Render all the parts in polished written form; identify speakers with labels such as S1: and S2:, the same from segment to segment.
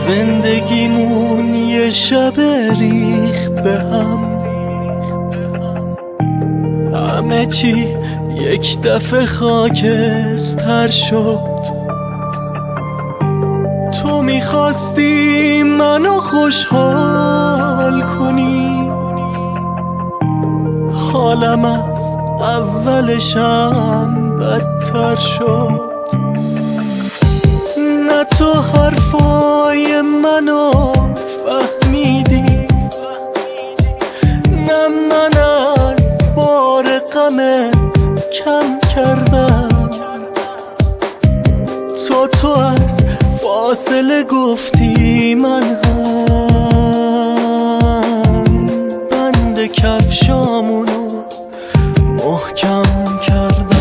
S1: زندگیمون یه شب ریخت به هم، همه چی یک دفعه خاکستر شد. تو میخواستی منو خوشحال کنی، حالم از اولشم بدتر شد. نه تو حرفای منو فهمیدی، نه من از بار غمت کم کردم. تو از فاصله گفتی، من هم بند کفشامونو محکم کردم.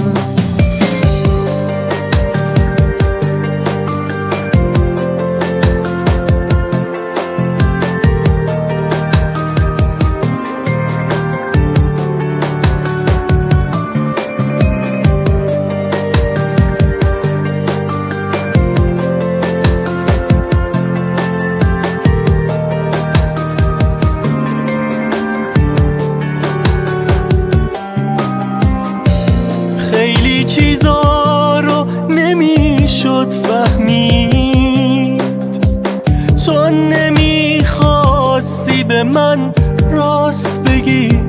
S1: خیلی چیزا رو نمیشد فهمید، تو نمیخواستی به من راست بگی.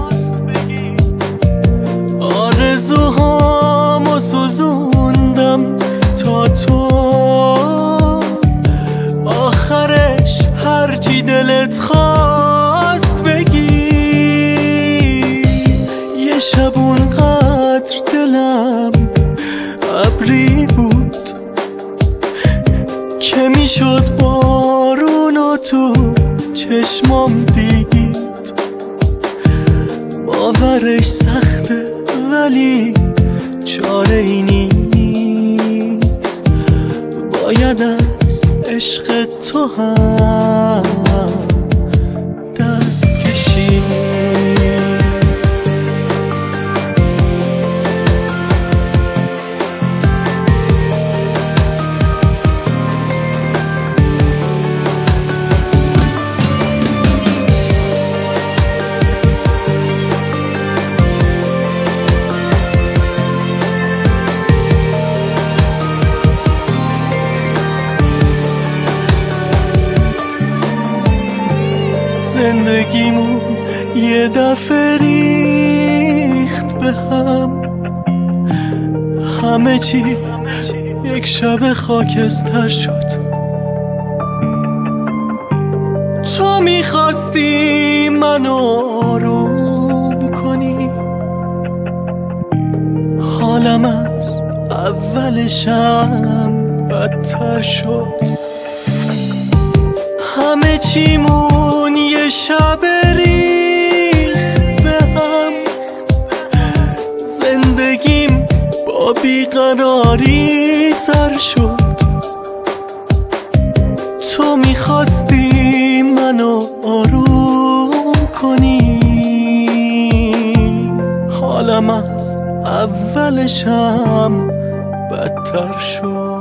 S1: آرزوهامو سوزوندم تا تو آخرش هرچی دلت خواست بگی. یه شب اونقدر دلم ابری بود که میشد بارونو تو چشمام دید. باورش سخته ولی چاره ای نیست، باید از عشق تو هم دست کشید. زندگیمون یه دفعه ریخت به هم، همه چی یک شب خاکستر شد. تو میخواستی منو آروم کنی، حالم از اولشم بدتر شد. همه چیمون یه شب ریخت به هم، زندگیم با بیقراری سر شد. تو میخواستی منو آروم کنی، حالم از اولشم بدتر شد.